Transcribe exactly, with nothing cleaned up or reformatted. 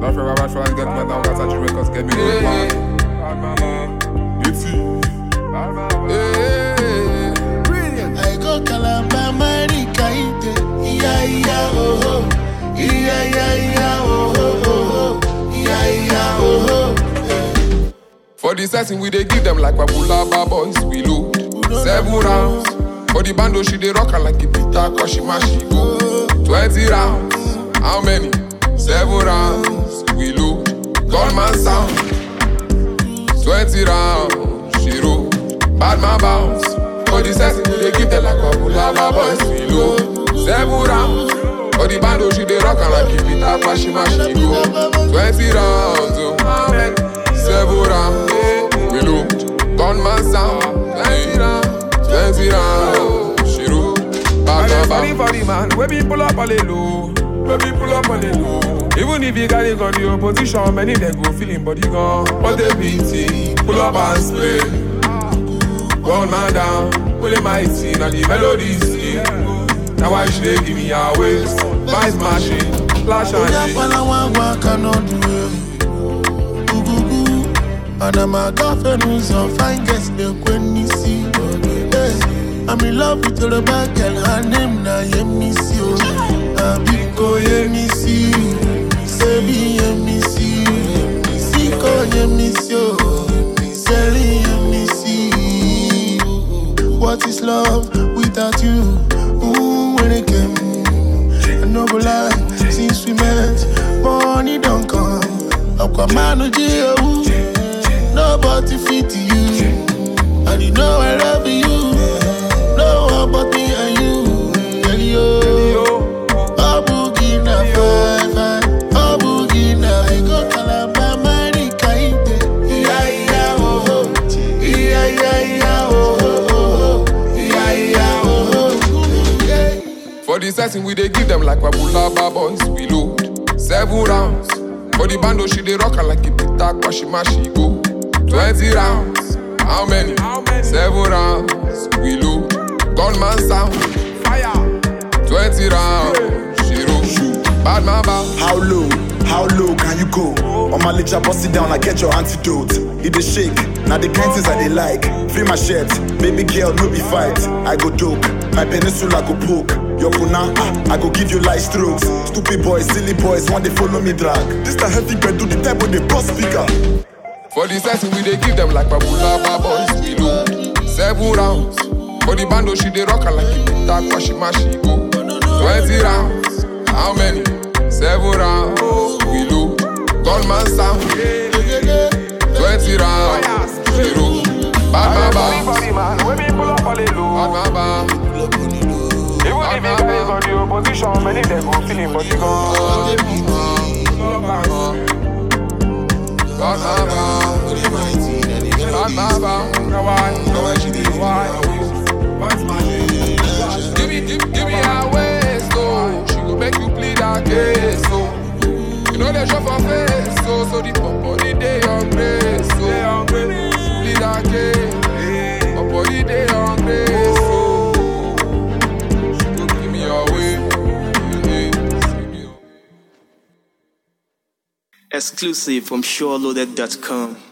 Love forever, bad for us, get me down, got such records, get me good man. Bad mama, beauty. Bad mama, brilliant. I go Calabar, Marika, yeah, yeah, oh, oh. Yeah, yeah, yeah, oh, oh, oh. Yeah, yeah, oh, oh. For the setting, we they give them like Babulaba boys, we load. Seven rounds. For the bando, she they rock her like a pita, cause she mash, she go. Twenty rounds. How many? Seven rounds. We load. Gunman sound. Twenty rounds. She roll. Bad man bounce. For the setting, we they give them like Babulaba boys, we load. Seven rounds. For the bando, she dey rock and like keep it up, she mash she go. Twenty rounds, oh, how many? Seven rounds, we look. Gunman sound, twenty rounds, twenty rounds, she roll. Back and back. For the man, when we pull up on the low, when we pull up on the low. Even if you got it on the opposition, many they go feeling body gone. But they beat it, pull up and spray. Gunman down, pull it mighty, now the melody sing. Now why should they give me a waist? Vice machine, flash and shit. And I'm a girlfriend who's a fine guest, the when you see. I'm in love with the back girl, her name na Yemisi. Abiko Yemisi, Sebi Yemisi, Siko Yemisi, Seli Yemisi. What is love without you? Ooh, when it came, I know go lie. Since we met, money don't come. Aquaman, oh, nobody fit you. And you know I love you. No one but me and you. Girl, yo, oh, boogie na five, five. Oh, boogie na I go Calabar, Marika, yeah, yeah, oh, oh. Yeah, yeah, yeah, oh, oh, oh. Yeah, yeah, oh, oh. For the setting, we they give them like Babulaba boys, we load. Seven rounds. For the bando, she they rock her like a pita, cause she mash, she go. Twenty rounds. How many? How many? Seven rounds. We load. Gunman sound. Fire. Twenty rounds. She roll. Bad man bounce. How low? How low can you go? On my lips, I bust it down, I get your antidote. It dey shake, now the kind things I they like. Free my shirt, baby girl, no be fight. I go dope, my peninsula go poke. Your puna, ah, I go give you light strokes. Stupid boys, silly boys, want they follow me drag. This the heavy bed do the type when they bust speaker. For the setting, we they give them like Babulaba boys, we load. Seven rounds. For the bando, she they rock her like a pita, cause she mash, she go. Twenty rounds. How many? Seven rounds. We load. Gunman sound. Twenty rounds. She roll. Bad man bounce. When we pull up on the low. Bad man bounce. Even if you guys on the opposition, many they go feeling body gone. Bad man bounce. Bad man bounce. Now why? Now why she did why? Give me, give, give me her waist, oh. She go make you plead her case, oh. You know they show for face, so so the body they on grace, so plead her case, my body they on grace, so she go give me your way. Exclusive from SureLoaded dot com.